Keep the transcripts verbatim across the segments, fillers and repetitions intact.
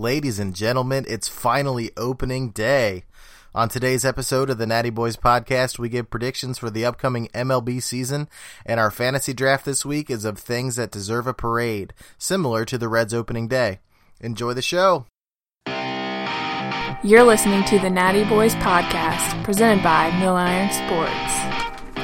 Ladies and gentlemen, it's finally opening day. On today's episode of the Natty Boys podcast, we give predictions for the upcoming M L B season, and our fantasy draft this week is of things that deserve a parade, similar to the Reds opening day. Enjoy the show. You're listening to the Natty Boys podcast, presented by Mill Iron Sports.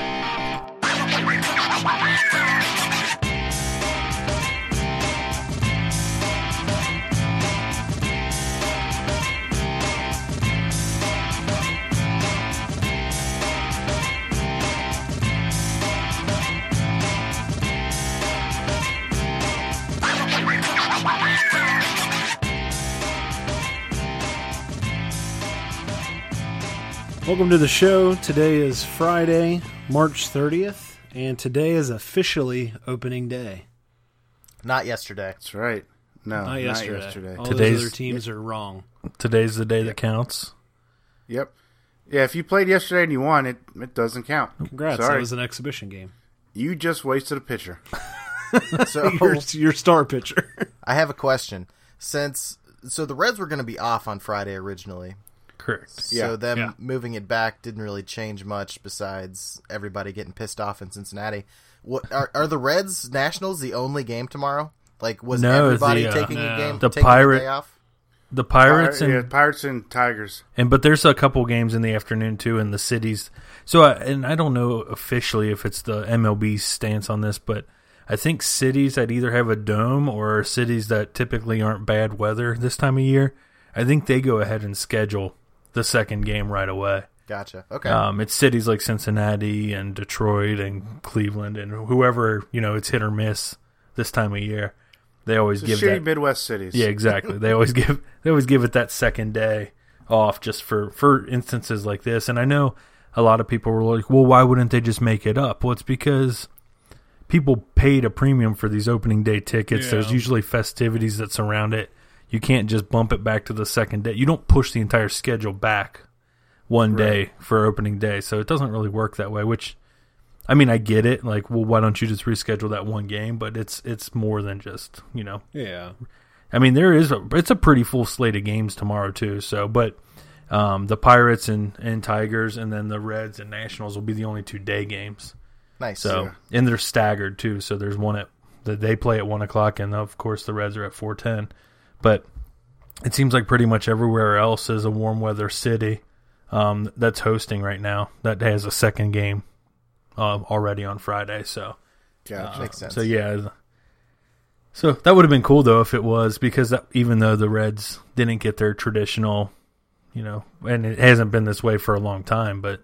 Welcome to the show. Today is Friday, March thirtieth, and today is officially opening day. Not yesterday. That's right. No, not yesterday. Not yesterday. All Today's, those other teams are wrong. Today's the day that counts. Yep. Yeah, if you played yesterday and you won, it it doesn't count. Congrats, Sorry. That was an exhibition game. You just wasted a pitcher. So your, your star pitcher. I have a question. Since so the Reds were going to be off on Friday originally. Correct. So Yeah. them Yeah. moving it back didn't really change much besides everybody getting pissed off in Cincinnati. What are, are the Reds Nationals the only game tomorrow? Like, was No, everybody the, uh, taking no. a game? The taking Pirate- a day off? The Pirates Pir- and yeah, Pirates and Tigers. and but there's a couple games in the afternoon too in the cities. So I, and I don't know officially if it's the M L B stance on this, but I think cities that either have a dome or cities that typically aren't bad weather this time of year, I think they go ahead and schedule the second game right away. Gotcha. Okay. Um, it's cities like Cincinnati and Detroit and Cleveland and whoever, you know, it's hit or miss this time of year. They always It's give shitty that. Midwest cities. Yeah, exactly. They always give they always give it that second day off just for, for instances like this. And I know a lot of people were like, well, why wouldn't they just make it up? Well, it's because people paid a premium for these opening day tickets. Yeah. There's usually festivities that surround it. You can't just bump it back to the second day. You don't push the entire schedule back one day Right. for opening day. So it doesn't really work that way, which, I mean, I get it. Like, well, why don't you just reschedule that one game? But it's it's more than just, you know. Yeah. I mean, there is a, it's a pretty full slate of games tomorrow, too. So, but um, the Pirates and, and Tigers and then the Reds and Nationals will be the only two day games. Nice. So, Yeah. and they're staggered, too. So there's one at, that they play at one o'clock, and of course the Reds are at four ten. But it seems like pretty much everywhere else is a warm weather city um, that's hosting right now that has a second game uh, already on Friday. So, Gotcha. uh, Makes sense. So yeah, so that would have been cool though if it was, because that, even though the Reds didn't get their traditional, you know, and it hasn't been this way for a long time, but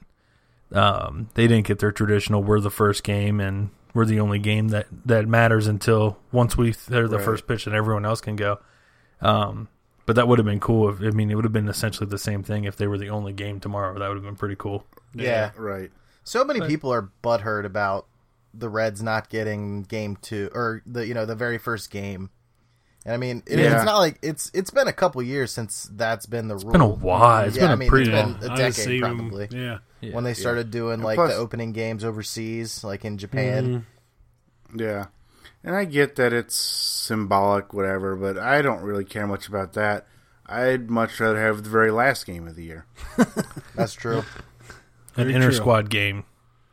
um, they didn't get their traditional. We're the first game and we're the only game that, that matters until once we they're the Right. first pitch and everyone else can go. Um, but that would have been cool. If, I mean, it would have been essentially the same thing if they were the only game tomorrow. That would have been pretty cool. yeah. Right. So many people are butthurt about the Reds not getting game two or the you know the very first game. And I mean, it, Yeah. it's not like it's it's been a couple years since that's been the rule. It's been a while. It's yeah, been I a mean, pretty it's long. been a I decade see 'em- probably. Yeah. Yeah. When they started doing like plus- the opening games overseas, like in Japan. Mhm. Yeah. And I get that it's symbolic, whatever, but I don't really care much about that. I'd much rather have the very last game of the year. That's true. An Very inter true. squad game,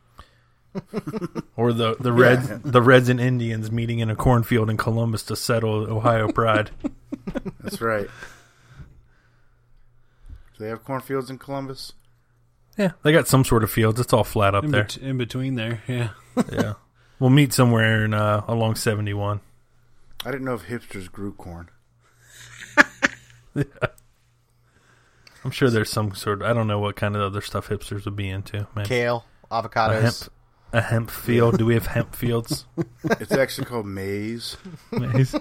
or the the Reds Yeah. the Reds and Indians meeting in a cornfield in Columbus to settle Ohio pride. That's right. Do they have cornfields in Columbus? Yeah, they got some sort of fields. It's all flat up In, there. bet- in between there, yeah. Yeah, we'll meet somewhere in uh, along seventy-one. I didn't know if hipsters grew corn. I'm sure there's some sort of, I don't know what kind of other stuff hipsters would be into. Maybe Kale, a avocados. hemp a hemp field. Do we have hemp fields? It's actually called maize. Nice.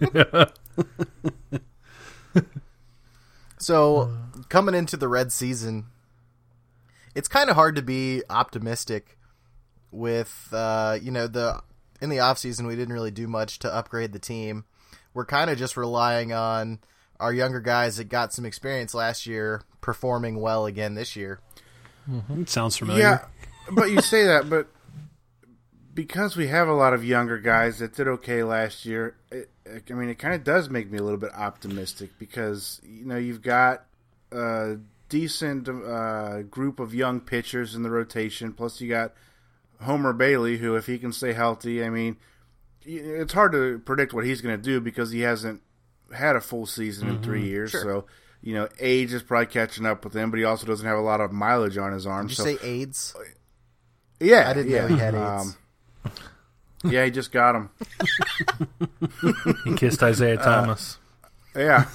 So coming into the Red season, it's kind of hard to be optimistic with uh, you know the in the off season we didn't really do much to upgrade the team. We're kind of just relying on our younger guys that got some experience last year performing well again this year. It sounds familiar. Yeah, but you say that, but because we have a lot of younger guys that did okay last year, it, I mean, it kind of does make me a little bit optimistic because, you know, you've got a decent uh, group of young pitchers in the rotation, plus you got Homer Bailey, who, if he can stay healthy, I mean, it's hard to predict what he's going to do because he hasn't had a full season mm-hmm. in three years, sure. so... You know, age is probably catching up with him, but he also doesn't have a lot of mileage on his arm. Did you so. say AIDS? Yeah. I didn't yeah. know he had AIDS. Um, yeah, he just got him. He kissed Isaiah Thomas. Uh, yeah.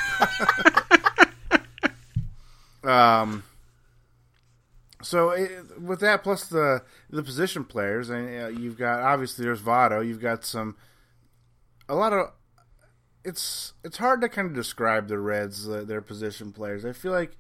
um. So, it, with that, plus the the position players, and uh, you've got, obviously, there's Votto. You've got some, a lot of... It's it's hard to kind of describe the Reds, uh, their position players. I feel like,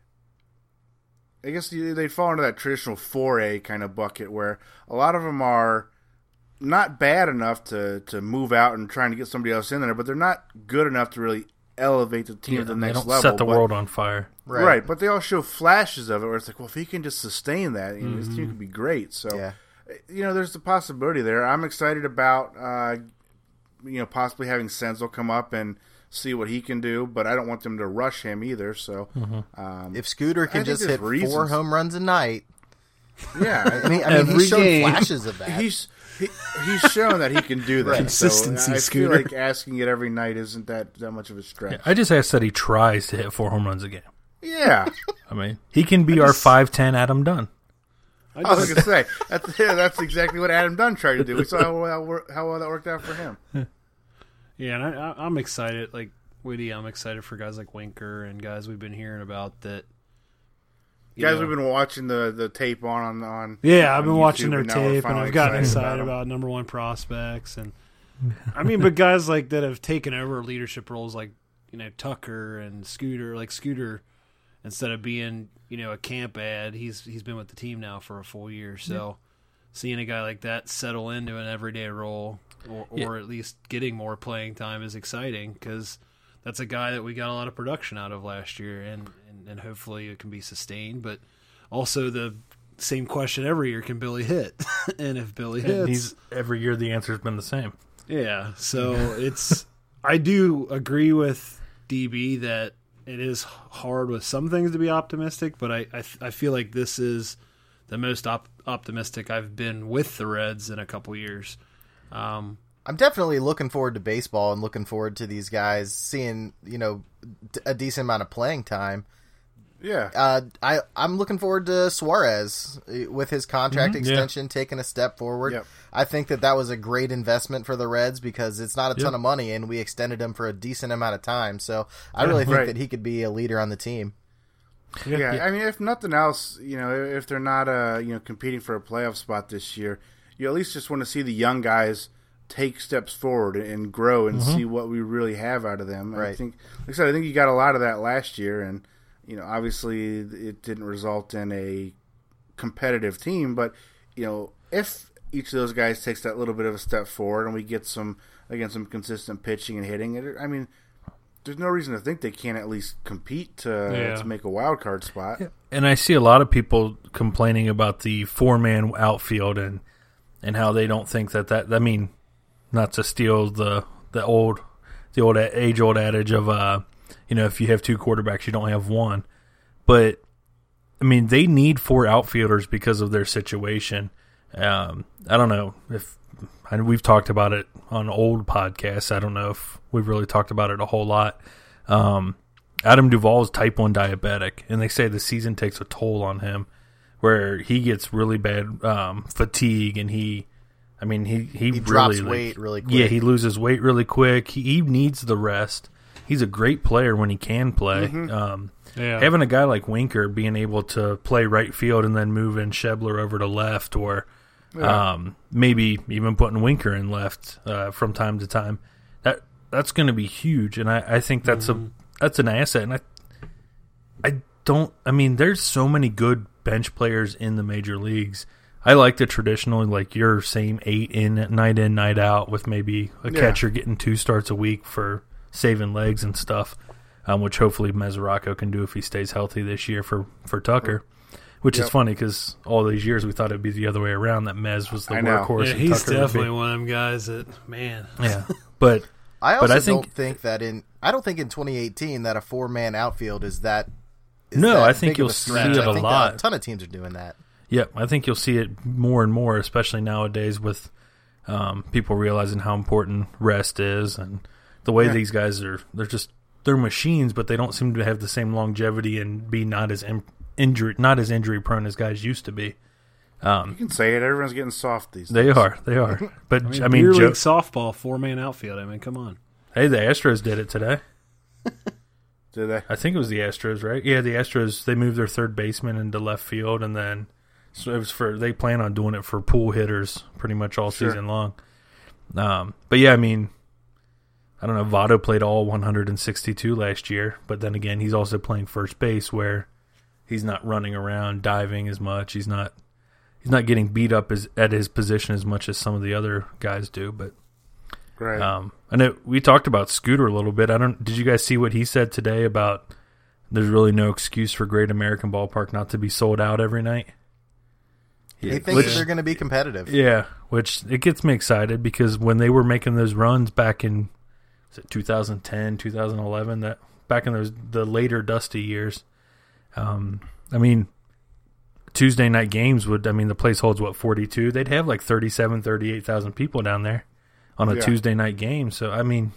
I guess they fall into that traditional four A kind of bucket where a lot of them are not bad enough to, to move out and trying to get somebody else in there, but they're not good enough to really elevate the team yeah, to the they next don't level. Set the but, world on fire, right. right? But they all show flashes of it where it's like, well, if he can just sustain that, you know, mm-hmm. this team could be great. So, yeah. you know, there's the possibility there. I'm excited about. Uh, You know, possibly having Senzel come up and see what he can do, but I don't want them to rush him either. So, mm-hmm. um, if Scooter can just hit reasons. four home runs a night, yeah, I mean, I mean, Every he's shown game. flashes of that. he's he, he's shown that he can do that. Consistency, so I Scooter. feel like asking it every night isn't that that much of a stretch. Yeah, I just asked that he tries to hit four home runs a game. Yeah, I mean, he can be I our just- five ten Adam Dunn. I I was just, going to say that's yeah, that's exactly what Adam Dunn tried to do. We saw how well, how well that worked out for him. yeah, and I, I, I'm excited. Like Woody, I'm excited for guys like Winker and guys we've been hearing about that. you Guys, know- we've been watching the, the tape on on. on Yeah, I've on been YouTube, watching their and now we're tape, and finally I've gotten excited excited about about, 'em. number one prospects, and I mean, but guys like that have taken over leadership roles, like you know Tucker and Scooter. Like Scooter, instead of being you know a camp ad, he's he's been with the team now for a full year. So seeing a guy like that settle into an everyday role, or, or Yeah. at least getting more playing time, is exciting because that's a guy that we got a lot of production out of last year, and, and, and hopefully it can be sustained. But also the same question every year: can Billy hit? And if Billy hits, And he's every year the answer's been the same. yeah. So it's I do agree with D B that it is hard with some things to be optimistic, but I I, I feel like this is the most op- optimistic I've been with the Reds in a couple years. Um, I'm definitely looking forward to baseball and looking forward to these guys seeing, you know, d- a decent amount of playing time. Yeah, Uh, I, I'm looking forward to Suarez uh, with his contract Mhm, yeah. extension taking a step forward. Yep. I think that that was a great investment for the Reds because it's not a ton Yep. of money and we extended him for a decent amount of time. So I really think right. that he could be a leader on the team. Yeah, Yeah. I mean, if nothing else, you know, if they're not, uh, you know, competing for a playoff spot this year, you at least just want to see the young guys take steps forward and grow and Mm-hmm. see what we really have out of them. And I Right. think, like I said, I think you got a lot of that last year, and you know, obviously it didn't result in a competitive team, but you know, if each of those guys takes that little bit of a step forward and we get some, again, some consistent pitching and hitting, it, I mean. There's no reason to think they can't at least compete to Yeah. to make a wild card spot. And I see a lot of people complaining about the four-man outfield and and how they don't think that that. I mean, not to steal the the old the old age old adage of uh, you know, if you have two quarterbacks, you don't have one. But I mean, they need four outfielders because of their situation. Um, I don't know if and we've talked about it on old podcasts. I don't know if we've really talked about it a whole lot. Um, Adam Duvall is type one diabetic, and they say the season takes a toll on him, where he gets really bad um, fatigue, and he, I mean, he he, He really, drops like- weight really quick. Yeah, he loses weight really quick. He, he needs the rest. He's a great player when he can play. Um, yeah. having a guy like Winker being able to play right field and then move in Schebler over to left, or Yeah. um, maybe even putting Winker in left uh, from time to time, that that's going to be huge. And I, I think that's a that's an asset. And I I don't. I mean, there's so many good bench players in the major leagues. I like the traditional, like your same eight in night in night out with maybe a Yeah. catcher getting two starts a week for saving legs and stuff, um, which hopefully Mesoraco can do if he stays healthy this year for for Tucker. Which Yep. is funny because all these years we thought it'd be the other way around, that Mez was the I know. workhorse. Yeah, and he's Tucker would be- definitely one of them guys that, man. Yeah, but I also But I think- don't think that in I don't think in twenty eighteen that a four man outfield is that. Is No, that I think big of you'll a see stretch. it I a think lot. A ton of teams are doing that. yeah, I think you'll see it more and more, especially nowadays with um, people realizing how important rest is and the way Yeah. these guys are. They're just they're machines, but they don't seem to have the same longevity and be not as in, injury not as injury prone as guys used to be. You can say it. Everyone's getting soft these days. They are, they are. But I mean, I mean, beer Joe, league softball, four man outfield. I mean, come on. hey, the Astros did it today. Do they? I think it was the Astros, right? Yeah, the Astros. They moved their third baseman into left field, and then so it was for they plan on doing it for pool hitters pretty much all Sure. season long. Um, but yeah, I mean, I don't know. Votto played all one hundred sixty-two last year, but then again, he's also playing first base where he's not running around diving as much. He's not he's not getting beat up as, at his position as much as some of the other guys do. But Right. um, I know we talked about Scooter a little bit. I don't. Did you guys see what he said today about? There's really no excuse for Great American Ballpark not to be sold out every night. He thinks Which- that they're going to be competitive. Yeah, which it gets me excited because when they were making those runs back in was it twenty ten, twenty eleven, that back in those the later dusty years, um, I mean, Tuesday night games would, I mean, the place holds what forty-two. They'd have like thirty-seven, thirty-eight thousand people down there on a Yeah. Tuesday night game. So I mean,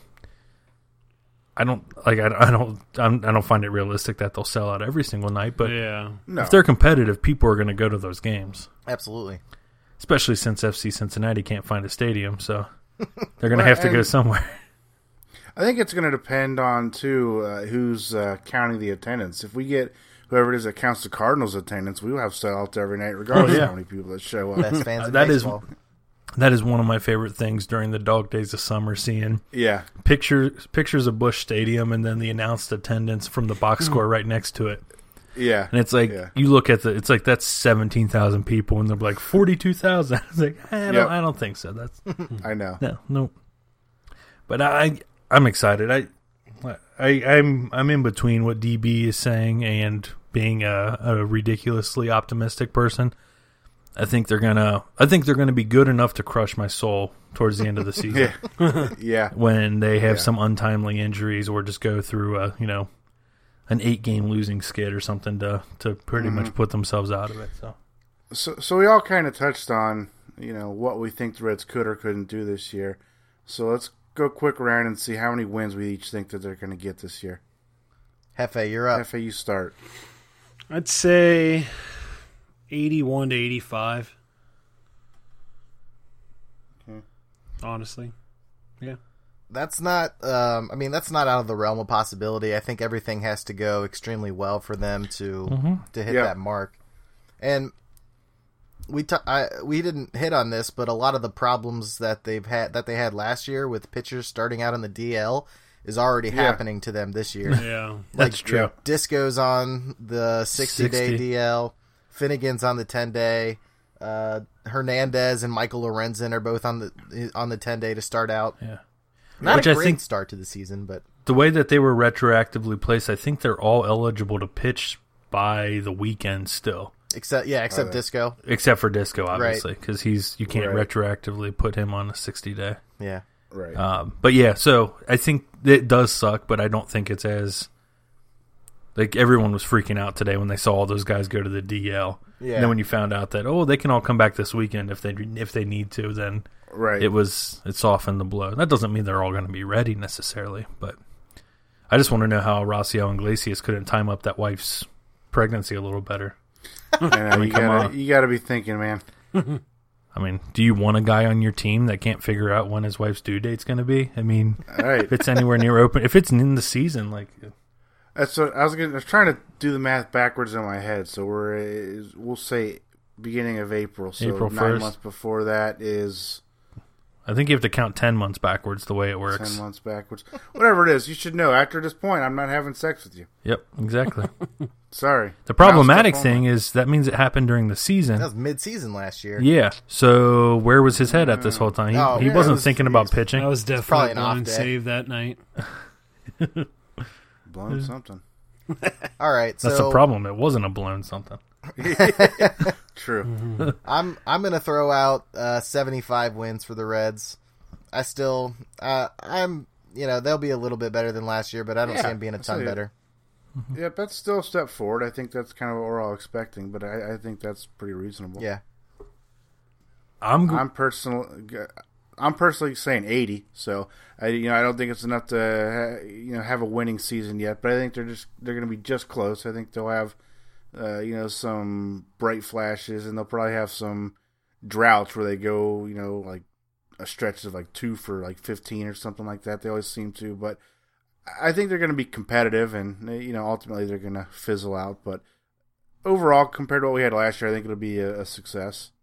I don't like I, I don't I'm, I don't find it realistic that they'll sell out every single night, but yeah. No. if they're competitive, people are going to go to those games. Absolutely. Especially since F C Cincinnati can't find a stadium, so they're going to Well, have to go and- somewhere. I think it's going to depend on, too, uh, who's uh, counting the attendance. If we get whoever it is that counts the Cardinals' attendance, we will have sellouts every night, regardless Oh, yeah. of how many people that show up. Best fans in That is- baseball. That is one of my favorite things during the dog days of summer, seeing Yeah. pictures pictures of Busch Stadium and then the announced attendance from the box score right next to it. Yeah. And it's like, Yeah. you look at the, it's like that's seventeen thousand people, and they're like forty-two thousand. It's like, I don't, Yep. I don't think so. That's I know. no, no. But I, I'm excited. I, I, I'm, I'm in between what D B is saying and being a, a ridiculously optimistic person. I think they're gonna, I think they're gonna be good enough to crush my soul towards the end of the season Yeah. yeah. when they have Yeah. some untimely injuries or just go through a, you know, an eight game losing skid or something to to pretty Mm-hmm. much put themselves out of it. So So, so we all kind of touched on, you know, what we think the Reds could or couldn't do this year. So let's go quick around and see how many wins we each think that they're going to get this year. Hefe, you're up. F A, you start. I'd say eighty-one to eighty-five. Okay. Honestly. Yeah. That's not. Um, I mean, that's not out of the realm of possibility. I think everything has to go extremely well for them to to hit Yeah. that mark. And we t- I, we didn't hit on this, but a lot of the problems that they've had that they had last year with pitchers starting out in the D L is already Yeah. happening to them this year. Yeah. that's true. yeah. Disco's on the sixty-day sixty. D L. Finnegan's on the ten-day. Uh, Hernandez and Michael Lorenzen are both on the on the ten-day to start out. Yeah. Not Which a I great think- start to the season, but The way that they were retroactively placed, I think they're all eligible to pitch by the weekend still, except yeah, except Okay. Disco. except for Disco, obviously, because he's you can't Right. retroactively put him on a sixty day. Yeah, Right. Um, but yeah, so I think it does suck, but I don't think it's as like everyone was freaking out today when they saw all those guys go to the D L. yeah. And then when you found out that oh they can all come back this weekend if they if they need to, then right. it was it softened the blow. That doesn't mean they're all going to be ready necessarily, but I just want to know how Rossiel Iglesias couldn't time up that wife's pregnancy a little better. I know, mean, you come gotta, on. you got to be thinking, man. I mean, do you want a guy on your team that can't figure out when his wife's due date's going to be? I mean, All right. if it's anywhere near open, if it's in the season, like That's what I was going. I was trying to do the math backwards in my head. So we're uh, we'll say beginning of April. So April nine first. months before that is I think you have to count ten months backwards the way it works. ten months backwards. Whatever it is, you should know. After this point, I'm not having sex with you. Yep, exactly. Sorry. The problematic Mouse stuff thing is that means it happened during the season. that was mid-season last year. Yeah. So where was his head at this whole time? He, Oh, he yeah, wasn't it was- thinking about pitching. That was probably definitely an a off blind day. save that night. Blown something. All right, That's so the problem. It wasn't a blown something. True. Mm-hmm. I'm I'm gonna throw out uh, seventy-five wins for the Reds. I still, uh, I'm, you know, they'll be a little bit better than last year, but I don't Yeah, see them being a I'll ton say it. better. Yeah, that's still a step forward. I think that's kind of what we're all expecting, but I, I think that's pretty reasonable. Yeah, I'm go- I'm personal. I'm personally saying eighty. So I, you know, I don't think it's enough to, ha- you know, have a winning season yet. But I think they're just they're going to be just close. I think they'll have, uh, you know, some bright flashes, and they'll probably have some droughts where they go, you know, like a stretch of like two for like fifteen or something like that. They always seem to, but I think they're going to be competitive, and you know, ultimately they're going to fizzle out. But overall, compared to what we had last year, I think it'll be a, a success.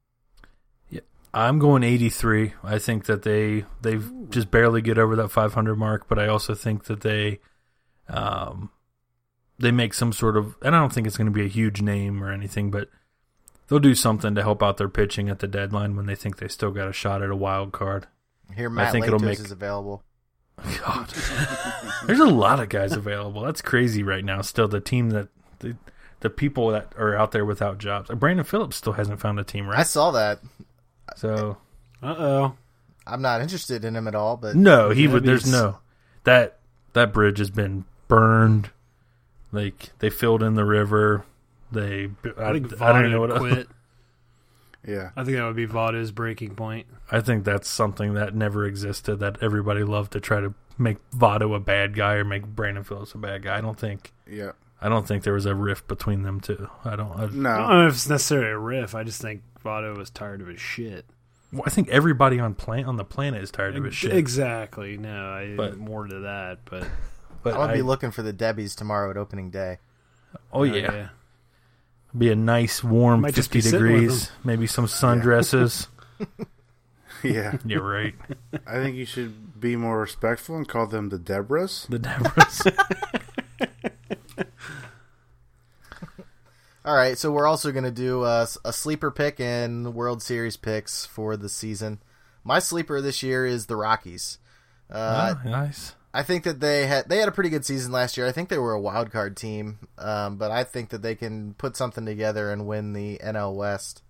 I'm going eighty-three. I think that they they just barely get over that five hundred mark, but I also think that they um they make some sort of, and I don't think it's going to be a huge name or anything, but they'll do something to help out their pitching at the deadline when they think they still got a shot at a wild card. here Matt think it'll Latos make- is available. God, there's a lot of guys available. That's crazy right now. Still, the team that the, the people that are out there without jobs. Brandon Phillips still hasn't found a team, I right? saw that. So Uh oh. I'm not interested in him at all, but no, he Yeah, would. There's he's- no that that bridge has been burned. Like they filled in the river. They I, I think I don't even know Votto what. quit. Yeah. I think that would be Votto's breaking point. I think that's something that never existed. That everybody loved to try to make Votto a bad guy or make Brandon Phillips a bad guy. I don't think. Yeah. I don't think there was a rift between them two. I don't. I, I don't No. know if it's necessarily a riff. I just think Votto was tired of his shit. well, I think everybody on plan on the planet is tired of his shit. Exactly. No, I But- more to that, but But I'm gonna I, be looking for the Debbies tomorrow at opening day. oh yeah, be a nice warm Might just fifty be sitting with degrees. Maybe some sundresses. Yeah. Yeah, right. I think you should be more respectful and call them the Debras. The Debras. All right, so we're also going to do a, a sleeper pick and World Series picks for the season. My sleeper this year is the Rockies. Uh, Ah, nice. I think that they had they had a pretty good season last year. I think they were a wild card team, um, but I think that they can put something together and win the N L West.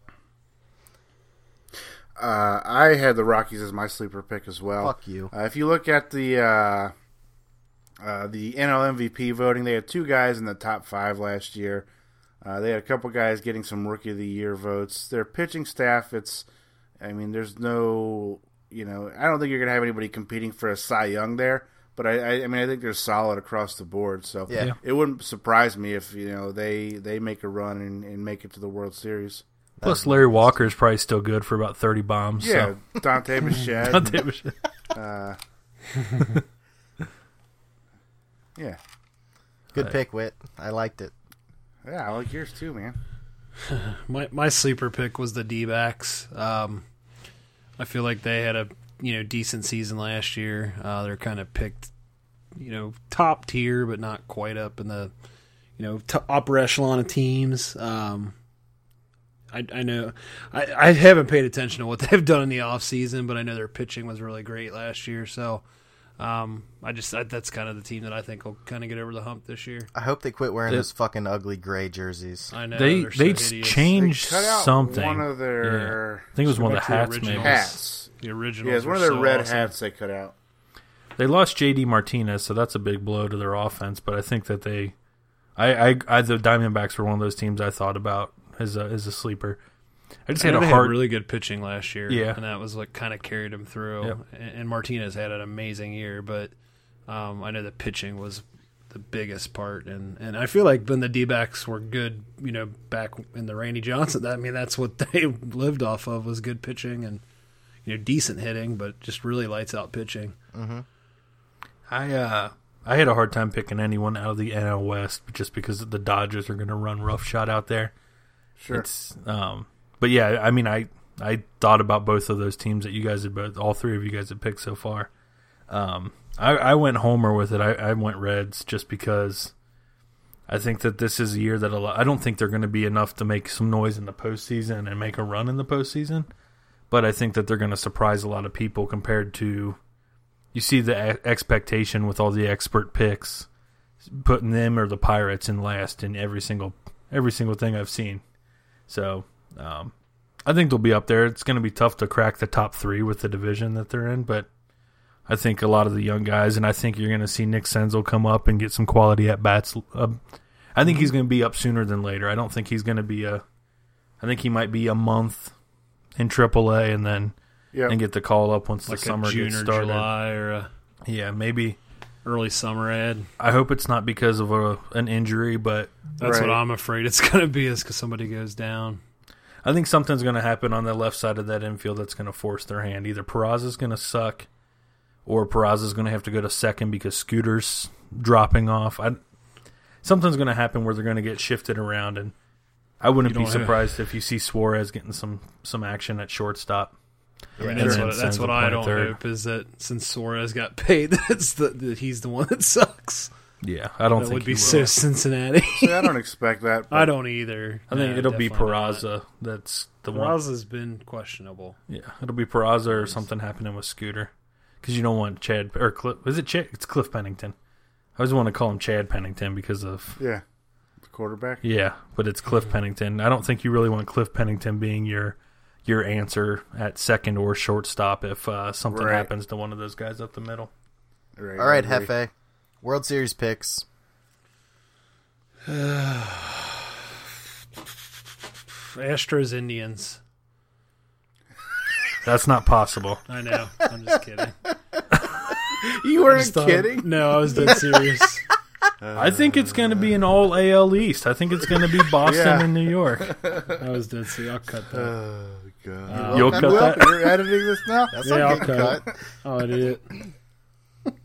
Uh, I had the Rockies as my sleeper pick as well. Fuck you. Uh, if you look at the uh, uh, the N L M V P voting, they had two guys in the top five last year. Uh, they had a couple guys getting some Rookie of the Year votes. Their pitching staff, it's, I mean, there's no, you know, I don't think you're going to have anybody competing for a Cy Young there, but I, I, I mean, I think they're solid across the board. So Yeah. it wouldn't surprise me if, you know, they, they make a run and, and make it to the World Series. Plus, Larry Walker is probably still good for about thirty bombs. Yeah, Dante Bichette. So. Dante Bichette. uh, yeah. Good Right. pick, Whit. I liked it. Yeah, I like yours too, man. my my sleeper pick was the D-backs. Um, I feel like they had a you know decent season last year. Uh, they're kind of picked, you know, top tier, but not quite up in the you know t- upper echelon of teams. Um, I, I know I, I haven't paid attention to what they've done in the off season, but I know their pitching was really great last year. So um, I just I, that's kind of the team that I think will kind of get over the hump this year. I hope they quit wearing They- those fucking ugly gray jerseys. I know They they're so they hideous. changed They cut out something. one of their I think it was Go one of the back to the hats, original. maybe. hats. The originals. Yeah, it's one of were their so red awesome. hats they cut out. They lost J D Martinez, so that's a big blow to their offense. But I think that they, I, I, I the Diamondbacks were one of those teams I thought about as a as a sleeper. I just I had know a they hard. had really good pitching last year, Yeah. and that was what kind of carried them through. Yep. And, and Martinez had an amazing year, but um, I know the pitching was the biggest part, and, and I feel like when the D-backs were good, you know, back in the Randy Johnson, that I mean that's what they lived off of was good pitching and you know decent hitting, but just really lights out pitching. Mm-hmm. I uh, I had a hard time picking anyone out of the N L West just because the Dodgers are going to run roughshod out there. Sure. It's, um, but yeah, I mean, I I thought about both of those teams that you guys had both, all three of you guys had picked so far. Um, I, I went homer with it. I, I went Reds just because I think that this is a year that a lot, I don't think they're going to be enough to make some noise in the postseason and make a run in the postseason, but I think that they're going to surprise a lot of people compared to, you see the e- expectation with all the expert picks, putting them or the Pirates in last in every single every single thing I've seen. So um, I think they'll be up there. It's going to be tough to crack the top three with the division that they're in, but I think a lot of the young guys, and I think you're going to see Nick Senzel come up and get some quality at bats. Uh, I think he's going to be up sooner than later. I don't think he's going to be a. I think he might be a month in triple A and then Yep. and get the call up once like the summer a June gets or started. July or a Yeah, maybe. early summer ad. I hope it's not because of a, an injury, but That's Right. what I'm afraid it's going to be, is because somebody goes down. I think something's going to happen on the left side of that infield that's going to force their hand. Either Peraza's going to suck, or Peraza's going to have to go to second because Scooter's dropping off. I, something's going to happen where they're going to get shifted around, and I wouldn't You be don't have- surprised if you see Suarez getting some, some action at shortstop. I mean, And that's then what, that's Senzel what I playing don't third. hope, is that since Suarez got paid, that's the, that he's the one that sucks. Yeah, I don't That think would be he so will. Cincinnati. See, I don't expect that. but- I don't either. I think No, it'll be definitely not. Peraza. That's the one. Peraza's been questionable. Yeah, it'll be Peraza or something happening with Scooter, because you don't want Chad or Cliff. Is it Chad? It's Cliff Pennington. I always want to call him Chad Pennington because of Yeah. The quarterback. yeah, but it's Cliff Pennington. I don't think you really want Cliff Pennington being your your answer at second or shortstop if uh, something Right. happens to one of those guys up the middle. Right, All right, I agree. Hefe. World Series picks. Astros, Indians. That's not possible. I know. I'm just kidding. You I weren't just thought- kidding? No, I was dead serious. I think it's going to be an all A L East. I think it's going to be Boston Yeah. and New York. I was dead serious. I'll cut that. Oh, God. Uh, You'll okay. cut Well, that. you're editing this now? That's Yeah, a I'll good cut cut. Oh, I did it.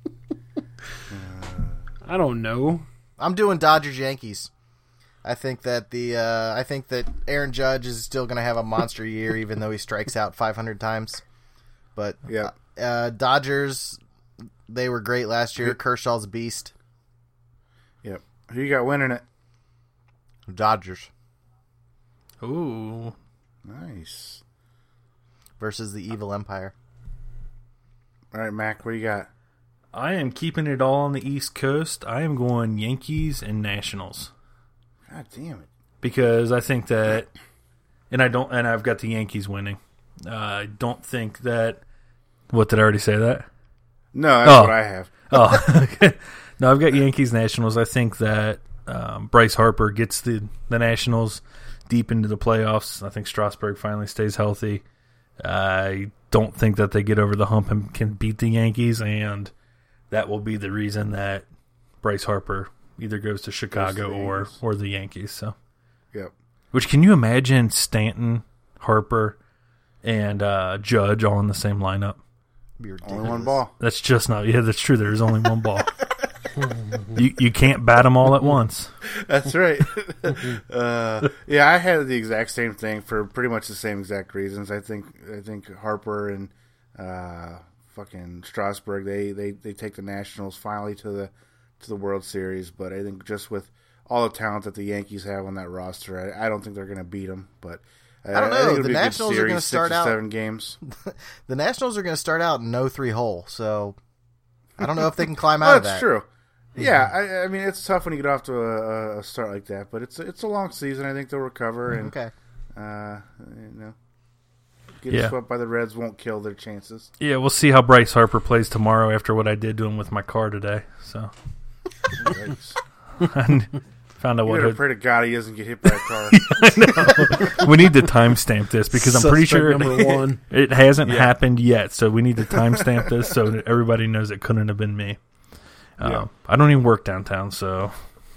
I don't know. I'm doing Dodgers Yankees. I think that the uh, I think that Aaron Judge is still going to have a monster year, even though he strikes out five hundred times. But Yeah. uh, Dodgers, they were great last year. Kershaw's a beast. Yep. Who you got winning it? Dodgers Ooh. Nice. versus the Evil Empire. All right, Mac, what do you got? I am keeping it all on the East Coast. I am going Yankees and Nationals. God damn it. Because I think that, and I don't, and I've got the Yankees winning. Uh, I don't think that. What, did I already say that? No, that's Oh. what I have. Oh, okay. No, I've got Yankees Nationals. I think that um, Bryce Harper gets the the Nationals deep into the playoffs. I think Strasburg finally stays healthy. I don't think that they get over the hump and can beat the Yankees, and that will be the reason that Bryce Harper either goes to Chicago the or Yankees. or the Yankees. So. Yep. Which, can you imagine Stanton, Harper, and uh, Judge all in the same lineup? Be ridiculous. Only one ball. That's just not. Yeah, that's true. There's only one ball. you you can't bat them all at once. That's right. uh, yeah, I had the exact same thing for pretty much the same exact reasons. I think I think Harper and uh, fucking Strasburg they, they, they take the Nationals finally to the to the World Series, but I think just with all the talent that the Yankees have on that roster, I, I don't think they're going to beat them. But uh, I don't know. think it'll The be a good Nationals are series, gonna six start or out- seven games. The Nationals are going to start out in no three hole, so I don't know if they can climb out Well, of that's that. true. Yeah, I, I mean it's tough when you get off to a, a start like that, but it's it's a long season. I think they'll recover and Okay. uh, you know, getting Yeah. swept by the Reds won't kill their chances. Yeah, we'll see how Bryce Harper plays tomorrow after what I did to him with my car today. So Yikes. I found out You what. better It, pray to God he doesn't get hit by a car. we need to timestamp this because I'm pretty Suspect sure number one. it hasn't happened yet. So we need to timestamp this so that everybody knows it couldn't have been me. Um, Yeah. I don't even work downtown, so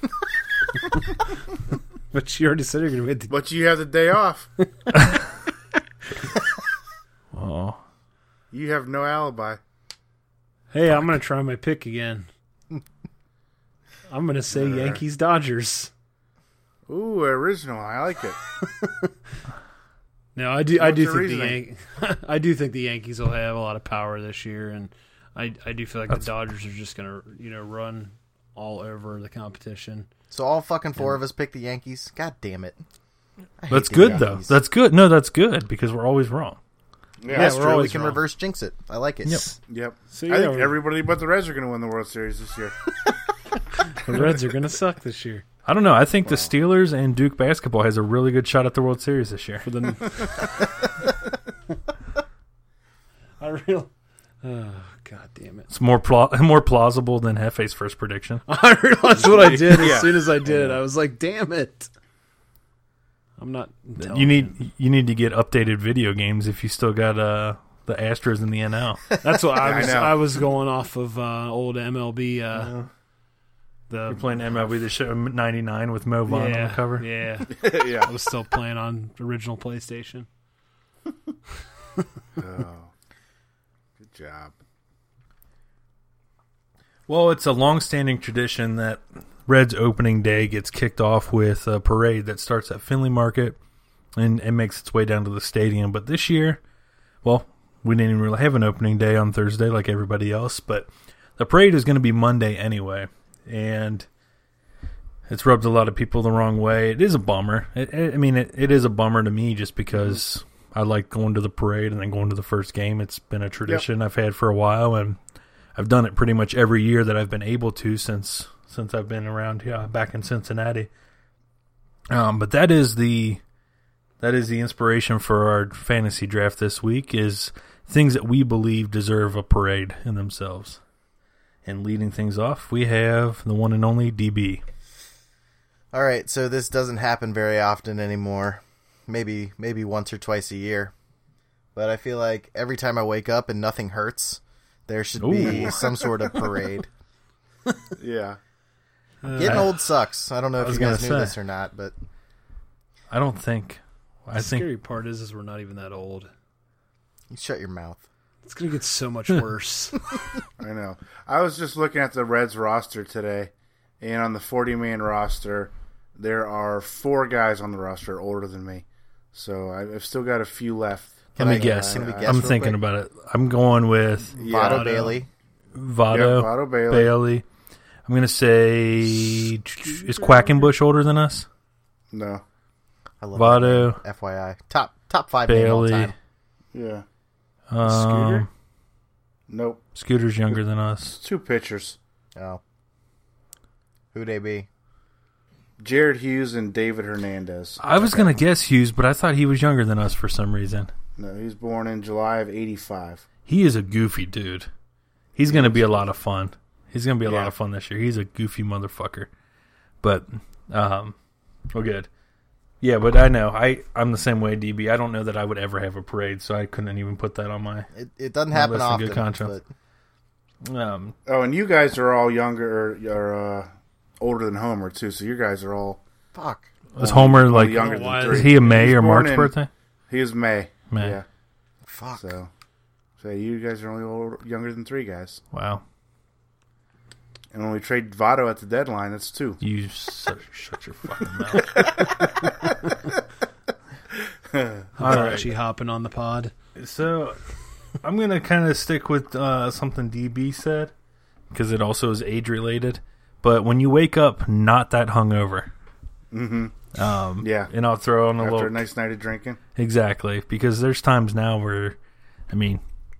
But you already said you're going to be at the But you have the day off. oh, You have no alibi. Hey, I'm going to try my pick again. I'm going to say Yankees Dodgers. Ooh, original. I like it. No, I do. I What's do your think the reasoning? Yan- I do think the Yankees will have a lot of power this year, and I I do feel like That's- the Dodgers are just going to you know run all over the competition. So all fucking four of us picked the Yankees. God damn it. I hate that's the good though. Yankees. That's good. No, that's good because we're always wrong. Yeah, That's we're true. We always can wrong. reverse jinx it. I like it. Yep. Yep. So I yeah, think everybody but the Reds are going to win the World Series this year. the Reds are going to suck this year. I don't know. I think wow. the Steelers and Duke basketball has a really good shot at the World Series this year. For the I really. Oh, God damn it! It's more pl- more plausible than Hefe's first prediction. I realized what I did as yeah. soon as I did it. I was like, "Damn it!" I'm not. You need you need to get updated video games if you still got uh, the Astros in the N L. That's what I was. I, I was going off of uh, old M L B. Uh, yeah. The You're playing M L B The Show ninety-nine with Mo Vaughn yeah, on the cover. Yeah, yeah. I was still playing on original PlayStation. Oh, good job. Well, it's a long-standing tradition that Reds opening day gets kicked off with a parade that starts at Finley Market and, and makes its way down to the stadium. But this year, well, we didn't even really have an opening day on Thursday like everybody else, but the parade is going to be Monday anyway, and it's rubbed a lot of people the wrong way. It is a bummer. It, it, I mean, it, it is a bummer to me just because I like going to the parade and then going to the first game. It's been a tradition yep. I've had for a while, and I've done it pretty much every year that I've been able to since since I've been around here back in Cincinnati. Um, but that is the that is the inspiration for our fantasy draft this week, is things that we believe deserve a parade in themselves. And leading things off, we have the one and only D B. All right, so this doesn't happen very often anymore. Maybe maybe once or twice a year. But I feel like every time I wake up and nothing hurts, there should be Ooh. some sort of parade. Yeah. Uh, Getting old sucks. I don't know if you guys knew say. this or not, but I don't think. I the think scary part is, is we're not even that old. You shut your mouth. It's going to get so much worse. I know. I was just looking at the Reds roster today, and on the forty-man roster, there are four guys on the roster older than me. So I've still got a few left. Let me I, guess. uh, can we guess I'm real thinking quick? about it. I'm going with Yeah. Votto Bailey. Votto, Yep, Votto Bailey. Bailey. I'm going to say, is Quackenbush older than us? No. I love Votto, that name, F Y I. Top top five name all Bailey. time. Yeah. Um, Scooter? Nope. Scooter's younger than us. Two pitchers. Oh. Who'd they be? Jared Hughes and David Hernandez. I was going to guess Hughes, but I thought he was younger than us for some reason. No, he's born in July of eighty-five. He is a goofy dude. He's going to be a lot of fun. He's going to be a Yeah. lot of fun this year. He's a goofy motherfucker. But, um, well, good. Yeah, but I know. I, I'm the same way, D B. I don't know that I would ever have a parade, so I couldn't even put that on my It it doesn't my happen list of often. good contracts. But Um, Oh, and you guys are all younger or, or uh, older than Homer, too, so you guys are all fuck. was Homer like, younger why than is is three. he a May He was or born March in- birthday? He is May. May. Yeah. Fuck. So, so you guys are only old, younger than three guys. Wow. And when we trade Votto at the deadline, that's two. You so, shut your fucking mouth. All right. Hibachi hopping on the pod. So I'm going to kind of stick with uh, something D B said, because it also is age related. But when you wake up not that hungover, Mm-hmm. um, Yeah. and I'll throw on a After little a nice night of drinking. exactly, because there's times now where, I mean,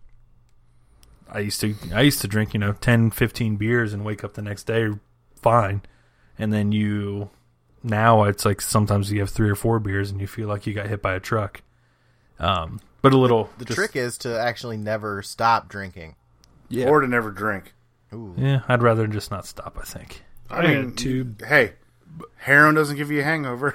I used to I used to drink, you know, ten, fifteen beers and wake up the next day fine, and then you now it's like sometimes you have three or four beers and you feel like you got hit by a truck. Um, but a little The just- trick is to actually never stop drinking. yeah, Or to never drink. Ooh. yeah, I'd rather just not stop. I think. I had a tube. Hey, heroin doesn't give you a hangover.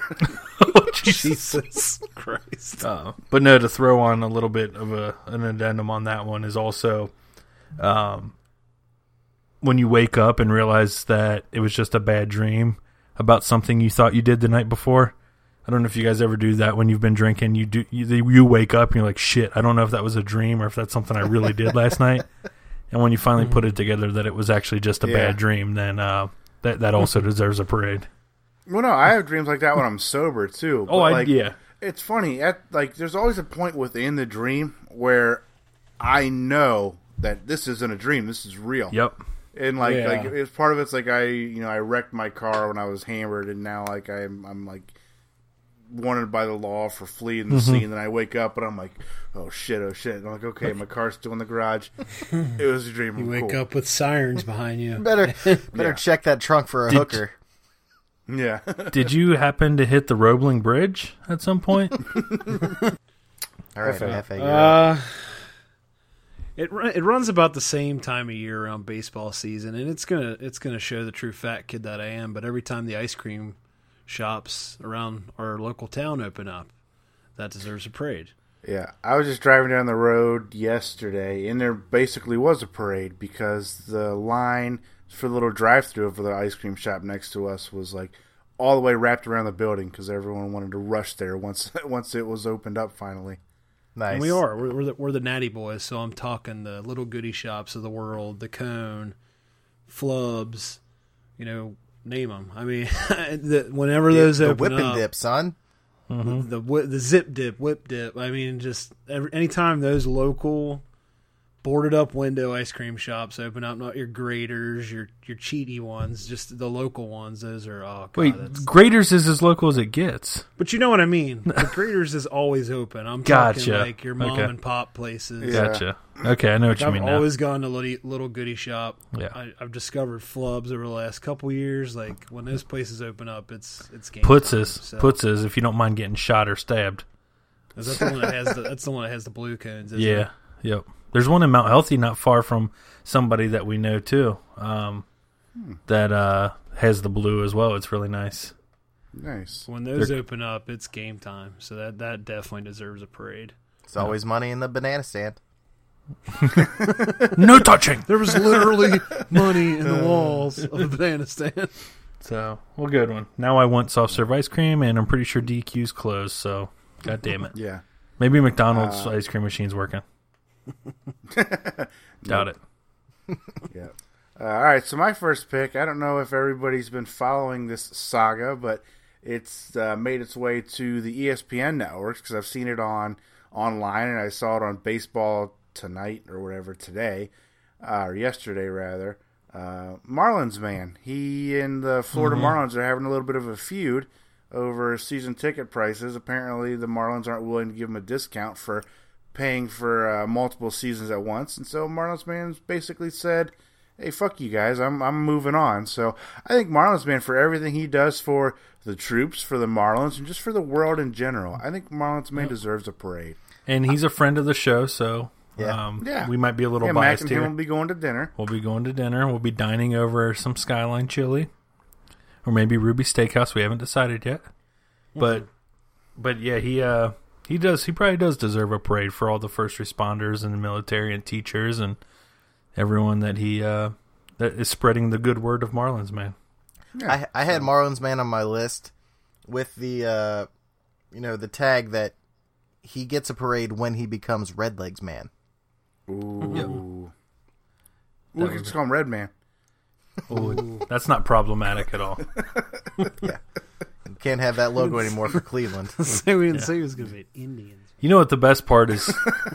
Jesus Christ. Uh, but no, to throw on a little bit of a an addendum on that one is also, um, when you wake up and realize that it was just a bad dream about something you thought you did the night before. I don't know if you guys ever do that when you've been drinking. You do you, you wake up and you're like, shit, I don't know if that was a dream or if that's something I really did last night. And when you finally put it together that it was actually just a Yeah. bad dream, then uh, that that also deserves a parade. Well, no, I have dreams like that when I'm sober, too. Oh, But, I, like, yeah. It's funny. At like, there's always a point within the dream where I know that this isn't a dream. This is real. Yep. And like, Yeah. like it's part of it's like I, you know, I wrecked my car when I was hammered, and now like I'm, I'm like wanted by the law for fleeing the Mm-hmm. scene. And then I wake up and I'm like, oh shit, oh shit. And I'm like, okay, my car's still in the garage. It was a dream. You I'm wake cool. up with sirens behind you. Better better Yeah. check that trunk for a Did- hooker. Yeah. Did you happen to hit the Roebling Bridge at some point? All right, F A, you're up. Uh, it ru- it runs about the same time of year around baseball season, and it's gonna it's gonna show the true fat kid that I am. But every time the ice cream shops around our local town open up, that deserves a parade. Yeah, I was just driving down the road yesterday, and there basically was a parade because the line for the little drive-through for the ice cream shop next to us was like all the way wrapped around the building because everyone wanted to rush there once once it was opened up finally. Nice. And we are. We're, we're, the, we're the natty boys, so I'm talking the little goodie shops of the world, the Cone, Flubs, you know, name them. I mean, the, whenever The- those the open whip and up, dip, son. the, the whi- the zip dip, whip dip. I mean, just every, anytime those local boarded up window ice cream shops open up, not your graders, your your cheaty ones, just the local ones. Those are oh god. Wait, that's, Graders is as local as it gets. but you know what I mean. The graders is always open. I'm Gotcha. talking like your mom Okay. and pop places. Yeah. Gotcha. Okay, I know what you I've mean now. always gone to little, little goodie shop. Yeah. I, I've discovered Flubs over the last couple years. Like when those places open up, it's it's game Puts time. us, So, puts us. If you don't mind getting shot or stabbed. is that the one that has the? That's the one that has the blue cones. Isn't Yeah. it? Yep. There's one in Mount Healthy, not far from somebody that we know too. Um, that uh, has the blue as well. It's really nice. Nice. When those They're- open up, it's game time. So that that definitely deserves a parade. It's always money in the banana stand. No touching. There was literally money in the walls of the banana stand. So, well, good one. Now I want soft serve ice cream, and I'm pretty sure D Q's closed. So, god damn it. Yeah. Maybe McDonald's Uh, ice cream machine's working. Doubt it. Yeah. Uh, all right, so my first pick, I don't know if everybody's been following this saga, but it's uh, made its way to the E S P N networks because I've seen it on online and I saw it on Baseball Tonight or whatever today, uh, or yesterday rather. Uh, Marlins man, he and the Florida Mm-hmm. Marlins are having a little bit of a feud over season ticket prices. Apparently, the Marlins aren't willing to give him a discount for paying for uh, multiple seasons at once, and so Marlins man basically said, "Hey, fuck you guys, I'm I'm moving on." So I think Marlins man, for everything he does for the troops, for the Marlins, and just for the world in general, I think Marlins man deserves a parade. And he's a friend of the show, so Yeah. um, Yeah. we might be a little Yeah, Mac biased and him here. will be going to dinner. We'll be going to dinner. We'll be dining over some Skyline chili, or maybe Ruby Steakhouse. We haven't decided yet, but but yeah, he uh he does. He probably does deserve a parade for all the first responders and the military and teachers and everyone that he uh that is spreading the good word of Marlins man. I I had Marlins man on my list with the uh, you know the tag that he gets a parade when he becomes Redlegs man. Ooh. We could just call him Red Man. Ooh, that's not problematic at all. Yeah, you can't have that logo anymore for Cleveland. Say we didn't say he was going to be Indians. You know what the best part is?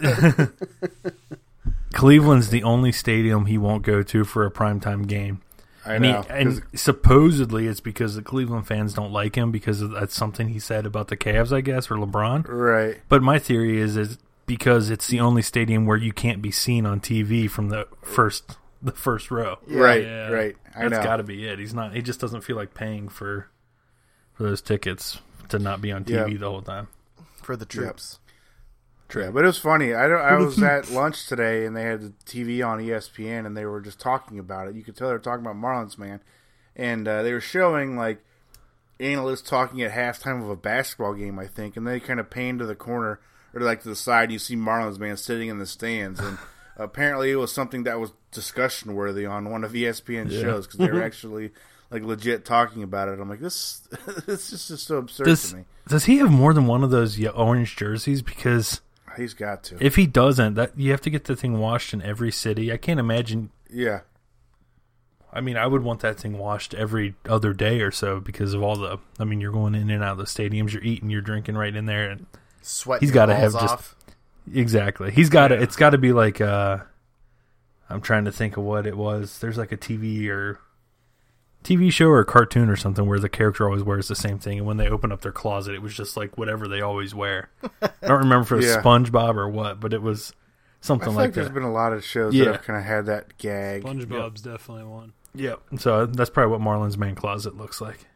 Cleveland's the only stadium he won't go to for a primetime game. I And, he, know. and 'cause- supposedly it's because the Cleveland fans don't like him because of, that's something he said about the Cavs, I guess, or LeBron. right. But my theory is is because it's the only stadium where you can't be seen on T V from the first the first row. Right, Yeah. right. I That's know. got to be it. He's not. He just doesn't feel like paying for for those tickets to not be on T V Yeah. the whole time. For the troops. Yeah, but it was funny. I don't, I was at lunch today, and they had the T V on E S P N, and they were just talking about it. You could tell they were talking about Marlins man, and uh, they were showing like analysts talking at halftime of a basketball game, I think, and they kind of panned to the corner or like to the side. You see Marlins man sitting in the stands, and apparently it was something that was discussion worthy on one of E S P N's shows because they were actually like legit talking about it. I'm like, this, this is just so absurd Does to me. does he have more than one of those ye- orange jerseys? Because He's got to. if he doesn't, that you have to get the thing washed in every city. I can't imagine. Yeah. I mean, I would want that thing washed every other day or so because of all the. I mean, you're going in and out of the stadiums, you're eating, you're drinking right in there, and Sweat. He's your gotta balls have just- off. exactly, he's got to. It's got to be like. Uh, I'm trying to think of what it was. There's like a T V or T V show or a cartoon or something where the character always wears the same thing, and when they open up their closet, it was just like whatever they always wear. I don't remember if it was Yeah. SpongeBob or what, but it was I something feel like like there's that. been a lot of shows Yeah. that have kind of had that gag. SpongeBob's definitely one. Yep. So that's probably what Marlon's main closet looks like.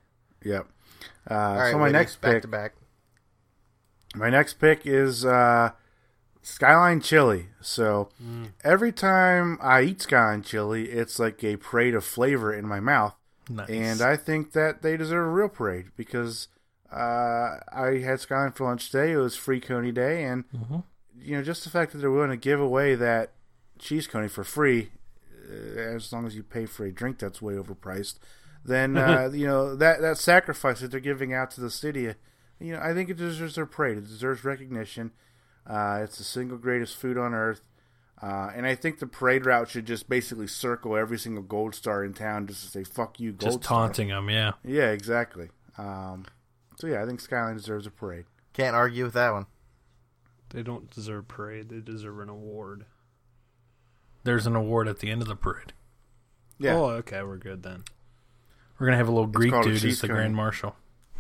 Yep. Uh, All right, so my Whitney, next back pick, to back. my next pick is uh, Skyline Chili. So Mm. every time I eat Skyline Chili, it's like a parade of flavor in my mouth. Nice. And I think that they deserve a real parade because uh, I had Skyline for lunch today. It was free coney day, and Mhm. you know, just the fact that they're willing to give away that cheese coney for free, uh, as long as you pay for a drink that's way overpriced, then uh, you know that that sacrifice that they're giving out to the city, you know, I think it deserves a parade. It deserves recognition. Uh, it's the single greatest food on earth. Uh, and I think the parade route should just basically circle every single Gold Star in town just to say, fuck you, Gold Just Star. taunting them, yeah. Yeah, exactly. Um, so, yeah, I think Skyline deserves a parade. Can't argue with that one. They don't deserve parade. They deserve an award. There's an award at the end of the parade. Yeah. Oh, okay. We're good then. We're going to have a little Greek called a dude cheese as the cone. Grand Marshal.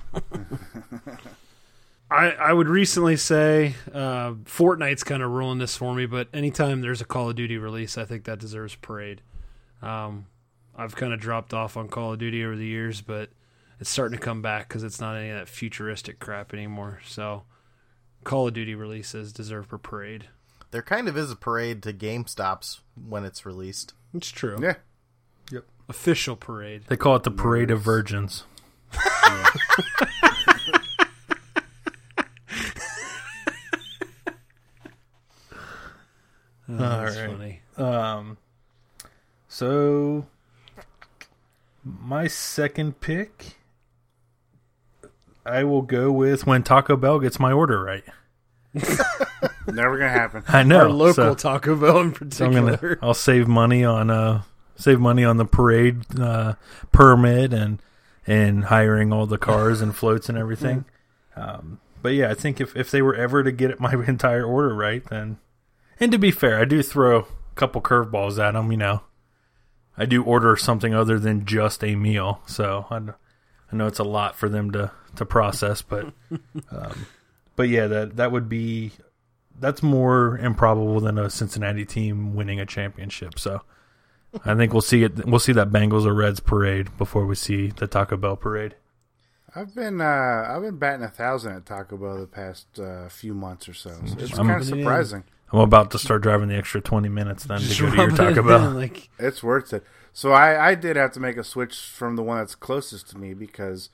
I, I would recently say uh, Fortnite's kind of ruined this for me, but anytime there's a Call of Duty release, I think that deserves parade. Um, I've kind of dropped off on Call of Duty over the years, but it's starting to come back because it's not any of that futuristic crap anymore. So Call of Duty releases deserve a parade. There kind of is a parade to GameStops when it's released. It's true. Yeah. Official parade. They call it the Parade of Virgins. Oh, that's right. funny. Um, so my second pick, I will go with when Taco Bell gets my order right. Never going to happen. I know. Our local so, Taco Bell in so I'm particular. gonna, I'll save money on uh, save money on the parade uh, permit and and hiring all the cars and floats and everything. Um, but yeah, I think if if they were ever to get my entire order right, then. And to be fair, I do throw a couple curveballs at them, you know. I do order something other than just a meal, so I, I know it's a lot for them to, to process, but um, but yeah, that that would be that's more improbable than a Cincinnati team winning a championship. So I think we'll see it. We'll see that Bengals or Reds parade before we see the Taco Bell parade. I've been uh, I've been batting a thousand at Taco Bell the past uh, few months or so. so it's I'm- kind of surprising. I'm about to start driving the extra twenty minutes then Just to go to your rub it Taco in, Bell. like, It's worth it. So I, I did have to make a switch from the one that's closest to me because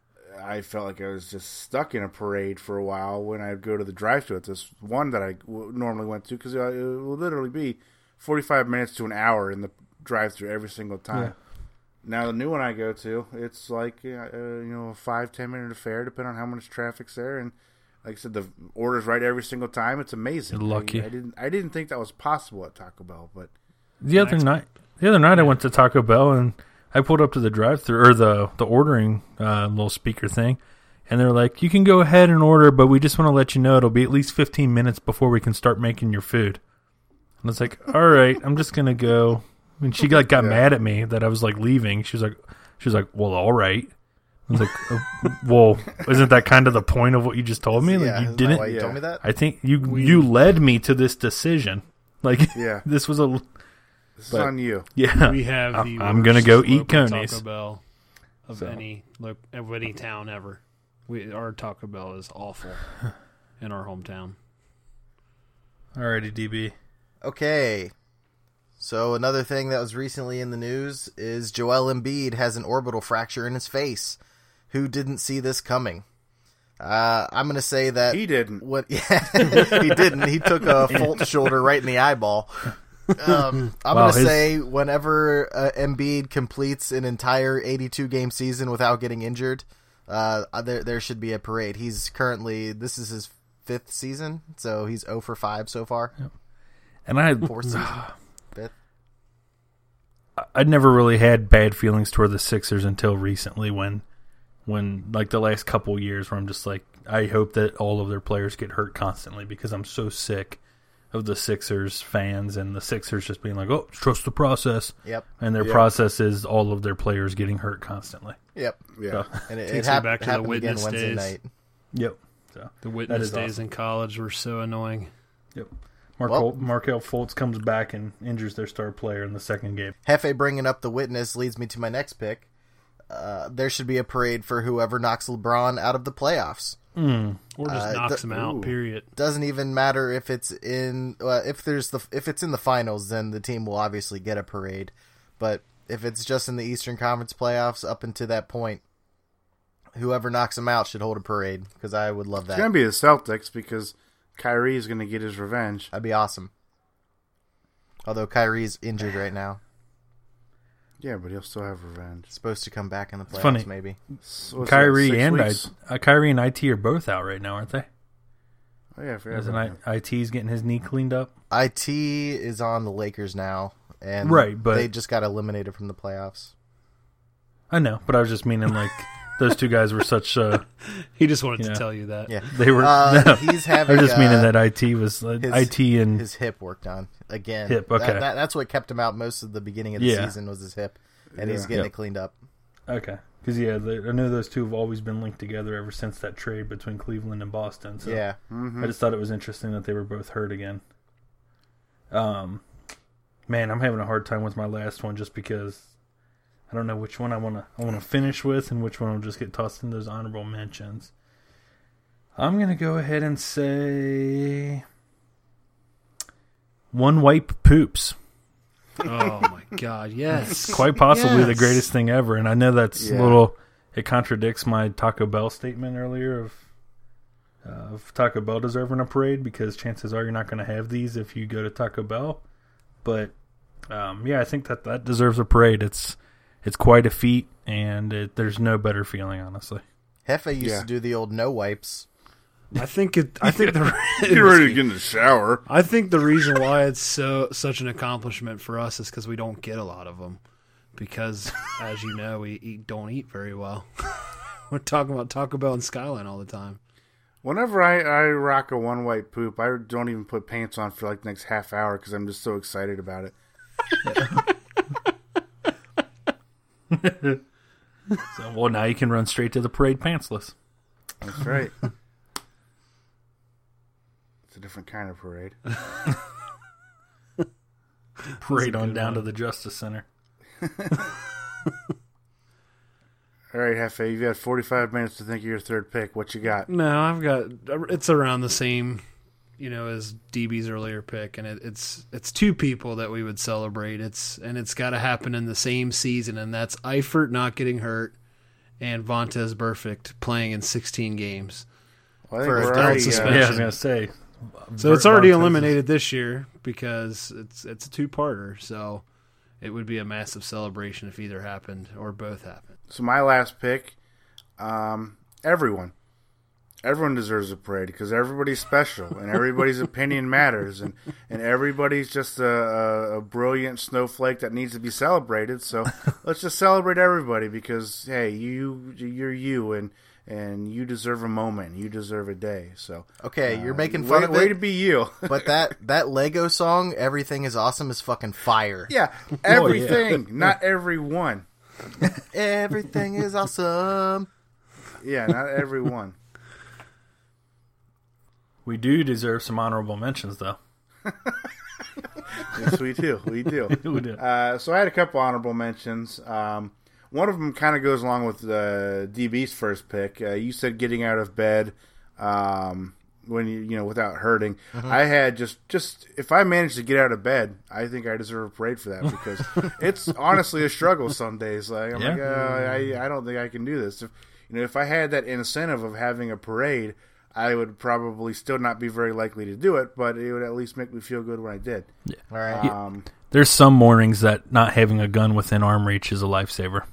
I felt like I was just stuck in a parade for a while when I'd go to the drive-thru at this one that I w- normally went to because it would literally be forty-five minutes to an hour in the drive-thru every single time. Yeah. Now the new one I go to, it's like uh, you know a five ten minute affair depending on how much traffic's there, and like I said, the order's right every single time. It's amazing. You're lucky. I, I didn't I didn't think that was possible at Taco Bell, but The other night, the other night I went to Taco Bell and I pulled up to the drive-thru or the the ordering uh, little speaker thing, and they're like, "You can go ahead and order, but we just want to let you know it'll be at least fifteen minutes before we can start making your food." And I was like, "All right, I'm just gonna go." And she like got Yeah. mad at me that I was like leaving. She was like, "She was like, well, all right." I was like, uh, "Well, isn't that kind of the point of what you just told me? Like, yeah, you isn't that didn't." why you Yeah. told me that? I think you you led me to this decision. Like, yeah, this was a this But- is on you. yeah. we have the I'm- I'm gonna worst go eat local conies. Taco Bell of So. any lo- of any town ever. We our Taco Bell is awful in our hometown. Alrighty, D B. Okay. So another thing that was recently in the news is Joel Embiid has an orbital fracture in his face. Who didn't see this coming? Uh, I'm going to say that He didn't. What? Yeah, he didn't. He took a Fultz shoulder right in the eyeball. Um, I'm Wow, going to his- say whenever uh, Embiid completes an entire eighty-two game season without getting injured, uh, there there should be a parade. He's currently this is his fifth season, so he's zero for five so far. And I had Fourth season, fifth. I'd never really had bad feelings toward the Sixers until recently when when like the last couple years where I'm just like I hope that all of their players get hurt constantly because I'm so sick of the Sixers fans and the Sixers just being like, "Oh, trust the process." Yep, And their Yep. process is all of their players getting hurt constantly. yep. Yeah, So, And it, it Takes me hap- back to the happened again witness Wednesday days. night. yep. So, The witness is days awesome. in college were so annoying. yep. Markel, Markel Fultz comes back and injures their star player in the second game. Hefe bringing up the witness leads me to my next pick. uh, there should be a parade for whoever knocks LeBron out of the playoffs. Mm. Or just Uh, knocks the- him out. ooh. Period. Doesn't even matter if it's in uh, if there's the if it's in the finals, then the team will obviously get a parade. But if it's just in the Eastern Conference playoffs up until that point, whoever knocks them out should hold a parade, because I would love It's going that. to be the Celtics because Kyrie is going to get his revenge. That'd be awesome. Although Kyrie's injured right now, Yeah, but he'll still have revenge. supposed to come back in the playoffs. funny. Maybe. So what's that, Kyrie six and I, weeks? uh, Kyrie and I T are both out right now, aren't they? Oh, yeah, I forgot Isn't about I, that. I T's getting his knee cleaned up? I T is on the Lakers now, and Right, but- they just got eliminated from the playoffs. I know, but I was just meaning like those two guys were such. Uh, He just wanted Yeah. to tell you that. Yeah, they were. uh, no. he's I having. was just meaning uh, that I T was uh, his- I T and his hip worked on again. Hip, That- okay. that- that's what kept him out most of the beginning of the Yeah. season was his hip, and he's Yeah. getting Yep. it cleaned up. okay, because yeah, they, I know those two have always been linked together ever since that trade between Cleveland and Boston. So Yeah, Mhm. I just thought it was interesting that they were both hurt again. Um, man, I'm having a hard time with my last one just because I don't know which one I want to I want to finish with and which one will just get tossed in those honorable mentions. I'm gonna go ahead and say one wipe poops. Oh my God! Yes, Quite possibly the Yes. greatest thing ever, and I know that's Yeah. a little. It contradicts my Taco Bell statement earlier of. Uh, of Taco Bell deserving a parade, because chances are you're not going to have these if you go to Taco Bell. But um, yeah, I think that that deserves a parade. It's it's quite a feat, and it, there's no better feeling, honestly. Hefe used Yeah. to do the old no wipes. I think it. I think the. Get ready to get in the shower. I think the reason why it's so such an accomplishment for us is because we don't get a lot of them. Because, as you know, we eat, don't eat very well. We're talking about Taco Bell and Skyline all the time. Whenever I, I rock a one white poop, I don't even put pants on for like the next half hour because I'm just so excited about it. So, well, now you can run straight to the parade pantsless. That's right. It's a different kind of parade. Parade on good down one. to the Justice Center. All right, Hefe, you've had forty-five minutes to think of your third pick. What you got? No, I've got. It's around the same, you know, as D B's earlier pick, and it, it's it's two people that we would celebrate. It's and it's got to happen in the same season, and that's Eifert not getting hurt and Vontez Burfict playing in sixteen games. Well, I think For we're adult already, uh, suspension. Yeah, I was going to say. So it's already Vontez is- eliminated this year because it's it's a two-parter. So it would be a massive celebration if either happened or both happened. So my last pick, um, everyone. Everyone deserves a parade because everybody's special and everybody's opinion matters and, and everybody's just a, a, a brilliant snowflake that needs to be celebrated. So let's just celebrate everybody because, hey, you, you're you and, and you deserve a moment. You deserve a day. So Okay, you're uh, making fun way, of way it, to be you. but that that Lego song, "Everything Is Awesome," is fucking fire. Yeah, everything, not everyone. Everything is awesome. Yeah, not everyone. We do deserve some honorable mentions, though. Yes, we do. We do. We do. Uh, so I had a couple honorable mentions. Um, one of them kind of goes along with uh, D B's first pick. Uh, you said getting out of bed um, when you you know without hurting. I had just just if I managed to get out of bed, I think I deserve a parade for that because it's honestly a struggle some days. Like I'm Yeah. like, oh, I I don't think I can do this. If, you know, if I had that incentive of having a parade, I would probably still not be very likely to do it, but it would at least make me feel good when I did. All right. Um, There's some mornings that not having a gun within arm reach is a lifesaver.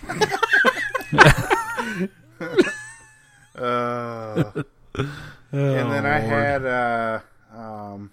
uh, and then I had uh, um,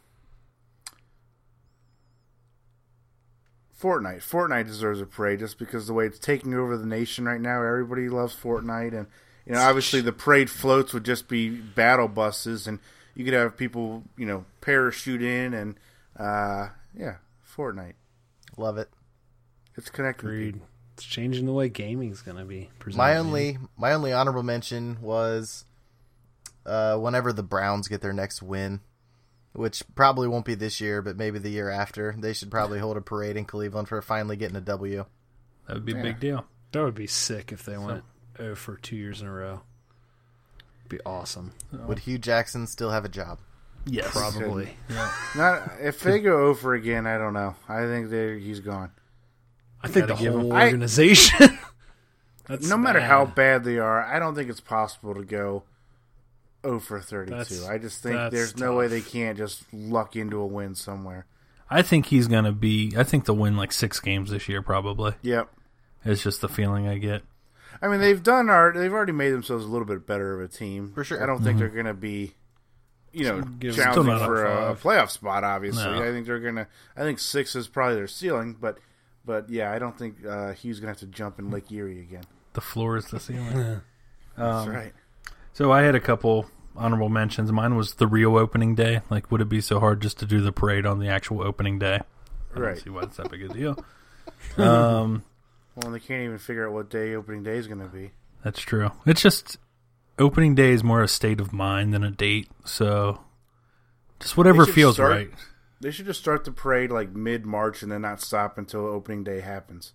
Fortnite. Fortnite deserves a parade just because the way it's taking over the nation right now. Everybody loves Fortnite, and you know, obviously the parade floats would just be battle buses, and you could have people, you know, parachute in, and uh, yeah, Fortnite. Love it. It's connected. with Agreed. people. It's changing the way gaming's going to be presented. My only my only honorable mention was uh, whenever the Browns get their next win, which probably won't be this year, but maybe the year after. They should probably hold a parade in Cleveland for finally getting a W. That would be a Yeah. big deal. That would be sick if they so. went oh for two years in a row. Be awesome. Would Hugh Jackson still have a job? Yes, probably. Yeah. Not if they go over again. I don't know. I think they he's gone. I think the whole I, organization. That's no matter bad. how bad they are, I don't think it's possible to go oh for thirty-two. That's, I just think there's tough. no way they can't just luck into a win somewhere. I think he's gonna be. I think they'll win like six games this year, probably. Yep. It's just the feeling I get. I mean, they've done our. They've already made themselves a little bit better of a team. For sure. I don't mm-hmm. think they're going to be, you know, challenging for a, a playoff spot. Obviously, no. I think they're going to. I think six is probably their ceiling, but, but yeah, I don't think uh, Hughes going to have to jump in Lake Erie again. The floor is the ceiling. um, That's right. So I had a couple honorable mentions. Mine was the Rio opening day. Like, would it be so hard just to do the parade on the actual opening day? I right. don't see why it's that big a deal. um. Well, they can't even figure out what day opening day is going to be. That's true. It's just opening day is more a state of mind than a date. So just whatever feels start, right. They should just start the parade like mid-March and then not stop until opening day happens.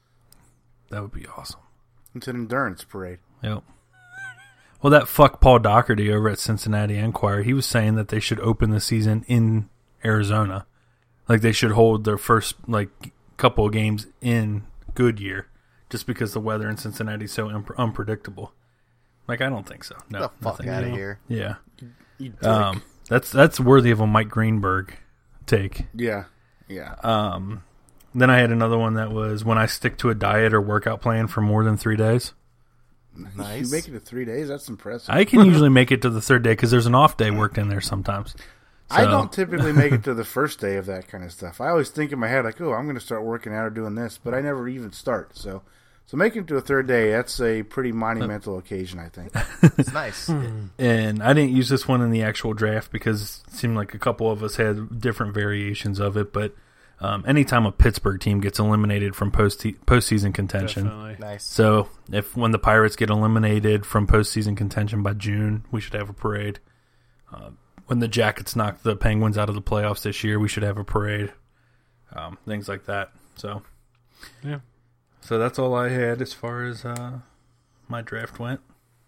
That would be awesome. It's an endurance parade. Yep. Well, that fuck Paul Doherty over at Cincinnati Enquirer, he was saying that they should open the season in Arizona. Like they should hold their first like couple of games in Goodyear, just because the weather in Cincinnati is so imp- unpredictable. Like, I don't think so. No, Get the fuck nothing, out of you know? here. Yeah, you um, that's that's worthy of a Mike Greenberg take. Yeah, yeah. Um, then I had another one that was when I stick to a diet or workout plan for more than three days. Nice. You make it to three days. That's impressive. I can usually make it to the third day because there's an off day worked in there sometimes. So. I don't typically make it to the first day of that kind of stuff. I always think in my head, like, oh, I'm going to start working out or doing this, but I never even start. So so making it to a third day, that's a pretty monumental occasion, I think. It's nice. And I didn't use this one in the actual draft because it seemed like a couple of us had different variations of it, but um, anytime a Pittsburgh team gets eliminated from post postseason contention. Definitely. Nice. So if when the Pirates get eliminated from postseason contention by June, we should have a parade. Uh, When the Jackets knocked the Penguins out of the playoffs this year, we should have a parade. Um, things like that. So, yeah. So that's all I had as far as uh, my draft went.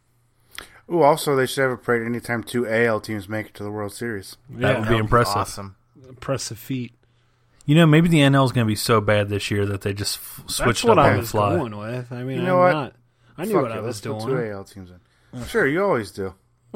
Ooh, also, they should have a parade anytime two A L teams make it to the World Series. That Yeah, would That be would impressive. Be awesome. Impressive feat. You know, maybe the N L is going to be so bad this year that they just f- switched That's what up I on the was fly. going with. I mean, You know I'm what? not. I knew Fuck what it, I was let's put doing. two A L teams in. Sure, you always do.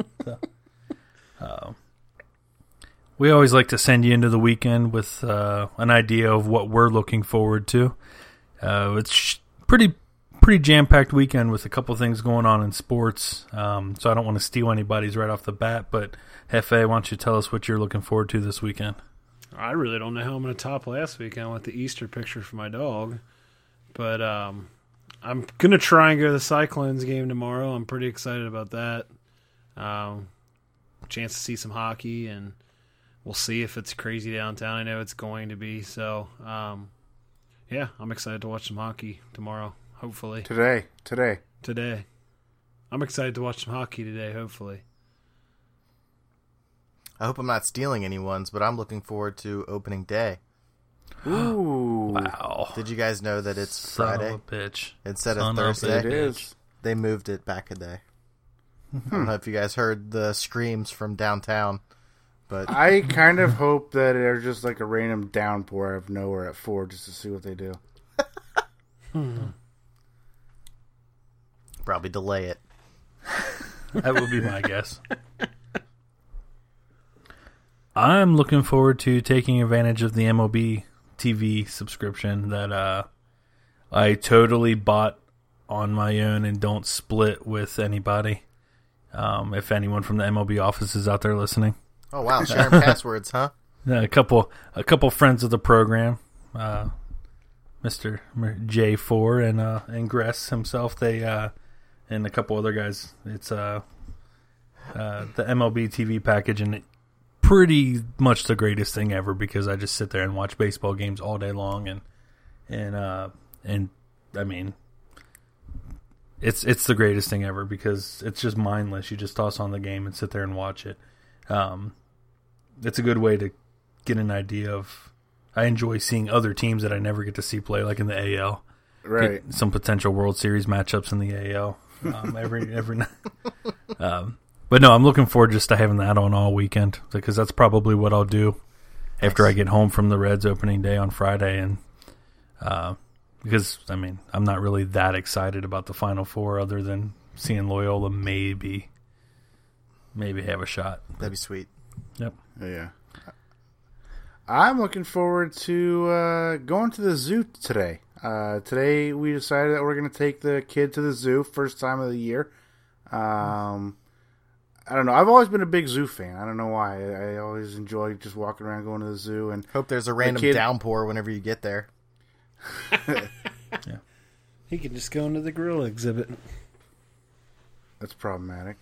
Uh, we always like to send you into the weekend with uh, an idea of what we're looking forward to. Uh, it's pretty pretty jam-packed weekend with a couple things going on in sports, um, so I don't want to steal anybody's right off the bat, but Hefe, why don't you tell us what you're looking forward to this weekend? I really don't know how I'm going to top last weekend with the Easter picture for my dog, but um, I'm going to try and go to the Cyclones game tomorrow. I'm pretty excited about that. Um, chance to see some hockey, and we'll see if it's crazy downtown. I know it's going to be, so um, yeah, I'm excited to watch some hockey tomorrow, hopefully. Today. Today. Today. I'm excited to watch some hockey today, hopefully. I hope I'm not stealing anyone's, but I'm looking forward to opening day. Ooh. Wow. Did you guys know that it's Son Friday of a bitch. instead Son of Thursday? Of a It is. They moved it back a day. I don't know if you guys heard the screams from downtown, but I kind of hope that there's just like a random downpour out of nowhere at four just to see what they do. probably delay it. That would be my guess. I'm looking forward to taking advantage of the M L B T V subscription that uh, I totally bought on my own and don't split with anybody. Um, if anyone from the M L B office is out there listening. Oh wow, sharing passwords, huh? A couple, a couple friends of the program, uh, Mister J four and uh, and Gress himself, they uh, and a couple other guys. It's uh, uh, the M L B T V package, and it, pretty much the greatest thing ever because I just sit there and watch baseball games all day long, and and uh, and I mean, it's it's the greatest thing ever because it's just mindless. You just toss on the game and sit there and watch it. Um, it's a good way to get an idea of. I enjoy seeing other teams that I never get to see play, like in the A L. Right. Get some potential World Series matchups in the A L um, every every night. Um, but no, I'm looking forward just to having that on all weekend because that's probably what I'll do after I get home from the Reds opening day on Friday. And uh, because, I mean, I'm not really that excited about the Final Four other than seeing Loyola maybe, maybe have a shot. That'd be sweet. Yep. Yeah. I'm looking forward to uh, going to the zoo today. Uh, today we decided that we're going to take the kid to the zoo, first time of the year. Um, I don't know. I've always been a big zoo fan. I don't know why. I, I always enjoy just walking around going to the zoo. And Hope there's a random kid- downpour whenever you get there. Yeah. He can just go into the gorilla exhibit. That's problematic.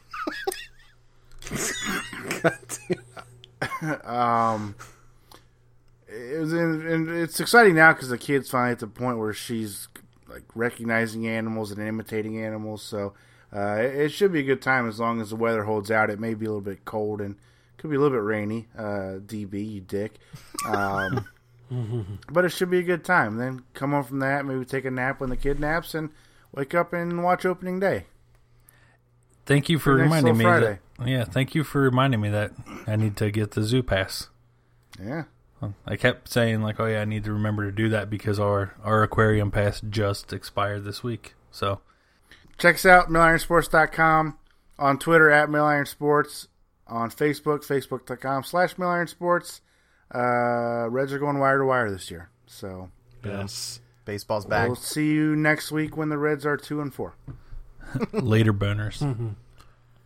um, it was in, and it's exciting now because the kid's finally at the point where she's like recognizing animals and imitating animals. So uh, it, it should be a good time as long as the weather holds out. It may be a little bit cold and could be a little bit rainy. Uh, D B, you dick. Um, but it should be a good time. Then come home from that, maybe take a nap when the kid naps, and wake up and watch opening day. Thank you for Next reminding me little that. Yeah, thank you for reminding me that I need to get the zoo pass. Yeah. I kept saying like, oh yeah, I need to remember to do that because our, our aquarium pass just expired this week. So check us out, mill iron sports dot com, on Twitter at millironsports, on Facebook, facebook.com slash millironsports. Uh, Reds are going wire to wire this year. So Yes. Baseball's back. we'll see you next week when the Reds are two and four. later boners. Mm-hmm.